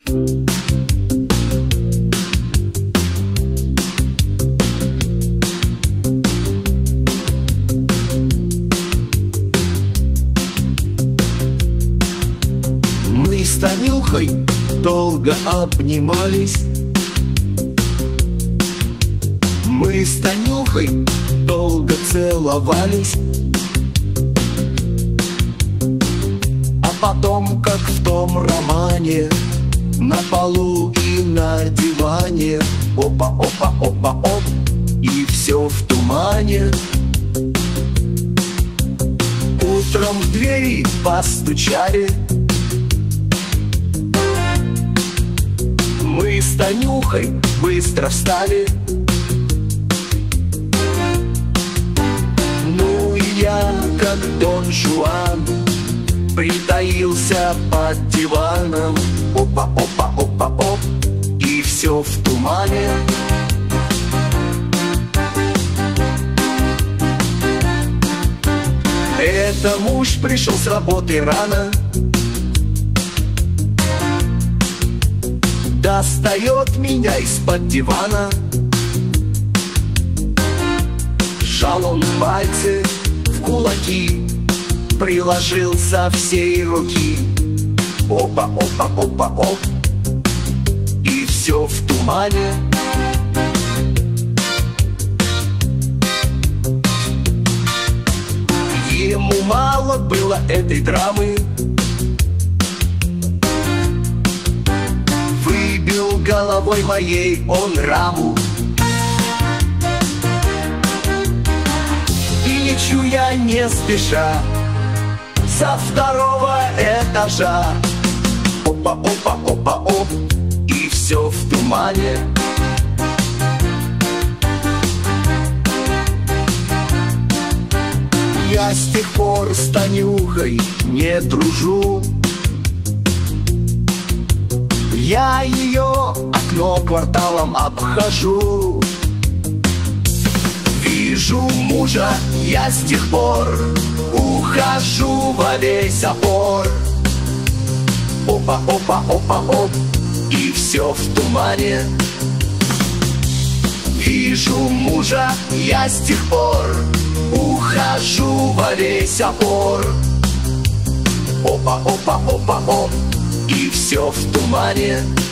Мы с Танюхой долго обнимались. Мы с Танюхой долго целовались. А потом, как в том романе, на полу и на диване, опа-опа-опа-оп, и все в тумане. Утром в двери постучали. Мы с Танюхой быстро встали. Ну и я, как Дон Жуан, притаился под диваном. Опа-опа-опа-оп, и все в тумане. Это муж пришел с работы рано, достает меня из-под дивана. Сжал он пальцы в кулаки, приложил со всей руки. Опа-опа-опа-оп, и все в тумане. Ему мало было этой драмы. Выбил головой моей он раму. И лечу я не спеша со второго этажа. Опа-опа-опа-оп, и все в тумане. Я с тех пор с Танюхой не дружу. Я ее окно кварталом обхожу. Вижу мужа я с тех пор, ухожу во весь опор. Опа-опа-опа-оп, и все в тумане. Вижу мужа я с тех пор, ухожу во весь опор. Опа-опа-опа-оп, и все в тумане.